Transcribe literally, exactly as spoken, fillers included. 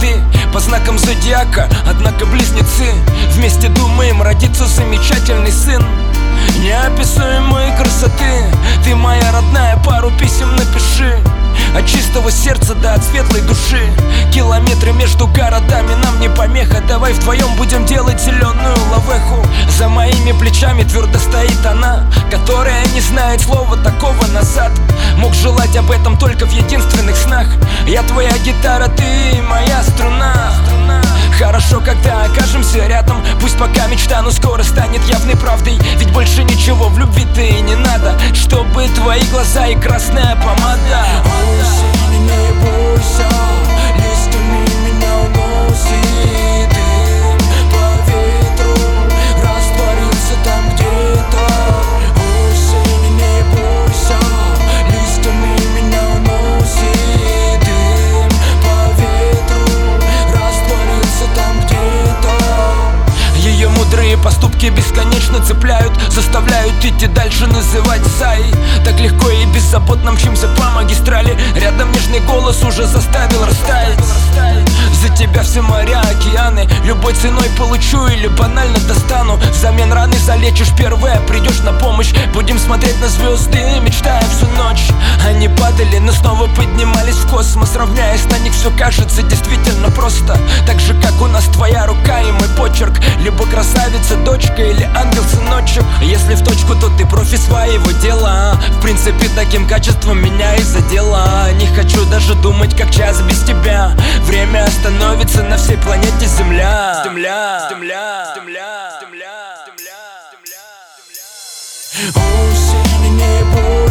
звезды по знакам зодиака, однако близнецы. Вместе думаем, родится замечательный сын неописуемой красоты. Ты моя родная, пару писем напиши от чистого сердца да от светлой души. Километры между городами нам не помеха. Давай вдвоем будем делать зеленую лавеху. За моими плечами твердо стоит она, которая не знает слова такого назад. Мог желать об этом только в единственных снах. Я твоя гитара, ты моя струна. Хорошо, когда окажемся рядом. Пусть пока мечта, но скоро станет явной правдой. Ведь больше ничего в любви-то и не надо, чтобы твои глаза и красная помада. Осень, не бойся, листьями меня уносит дым по ветру, растворился там где-то. Осень, не бойся, листьями меня уносит дым по ветру, растворился там где-то. Ее мудрые поступки бесконечно цепляют, заставляют идти дальше, называть Зай. Так легко и беззаботно мчимся по магистрали. Рядом нежный голос уже заставил растаять. За тебя все моря, океаны, любой ценой получу или банально достану. Взамен раны залечишь первое, придешь на помощь. Будем смотреть на звезды, мечтая всю ночь. Они падали, но снова поднимались в космос. Равняясь на них, все кажется действительно просто. Так же, как у нас твоя рука и мой почерк. Либо красавица, дочка или ангел-сыночек. Если в точку, то ты профи своего дела. В принципе, таким качеством меня и задело. Не хочу даже думать, как час без тебя. Время остановится на всей планете Земля. Земля, земля, земля, земля, земля, земля, земля. Осень, не бойся.